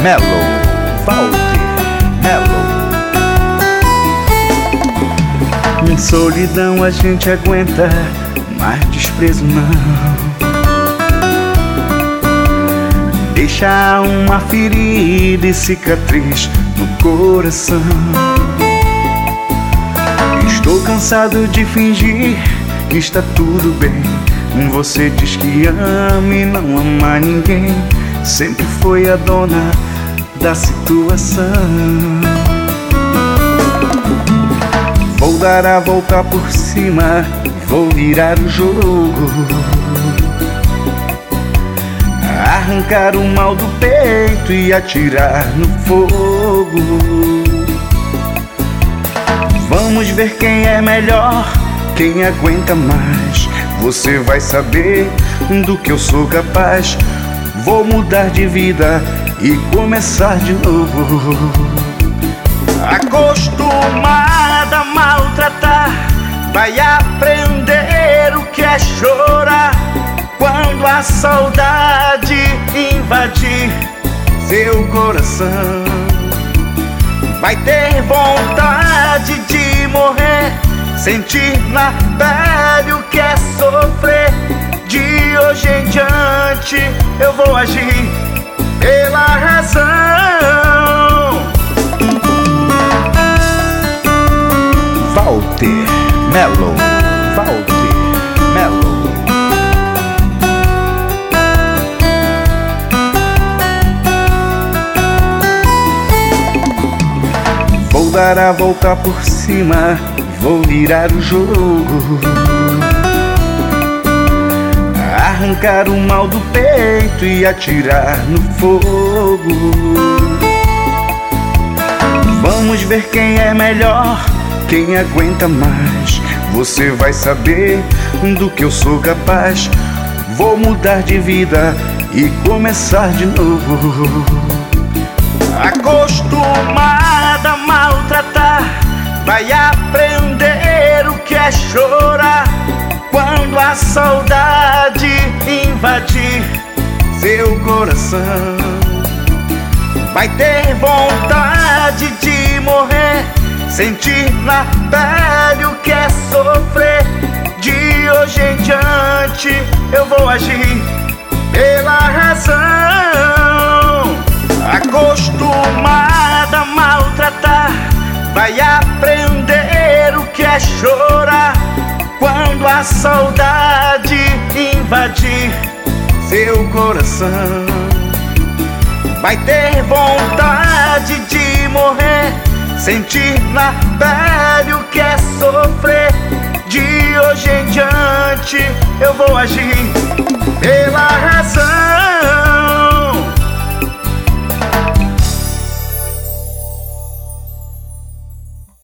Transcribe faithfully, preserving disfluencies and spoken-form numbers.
Melo, Walter Melo. Em solidão a gente aguenta, mas desprezo não. Deixa uma ferida e cicatriz no coração. Estou cansado de fingir que está tudo bem. Você diz que ama e não ama ninguém. Sempre foi a dona da situação. Vou dar a volta por cima, vou virar o jogo, arrancar o mal do peito e atirar no fogo. Vamos ver quem é melhor, quem aguenta mais. Você vai saber do que eu sou capaz. Vou mudar de vida e começar de novo. Acostumada a maltratar, vai aprender o que é chorar. Quando a saudade invadir seu coração, vai ter vontade de morrer, sentir na pele o que é sofrer. De hoje em diante eu vou agir pela razão. Walter Melo, Walter Melo. Vou dar a volta por cima, vou virar o jogo, arrancar o mal do peito e atirar no fogo. Vamos ver quem é melhor, quem aguenta mais. Você vai saber do que eu sou capaz. Vou mudar de vida e começar de novo. Acostumada a maltratar, vai aprender o que é chorar. Quando a saudade invadir seu coração, vai ter vontade de morrer, sentir na pele o que é sofrer. De hoje em diante eu vou agir pela razão. Acostumada a maltratar, vai aprender o que é chorar. Quando a saudade invadir seu coração, vai ter vontade de morrer, sentir na pele o que é sofrer. De hoje em diante eu vou agir pela razão.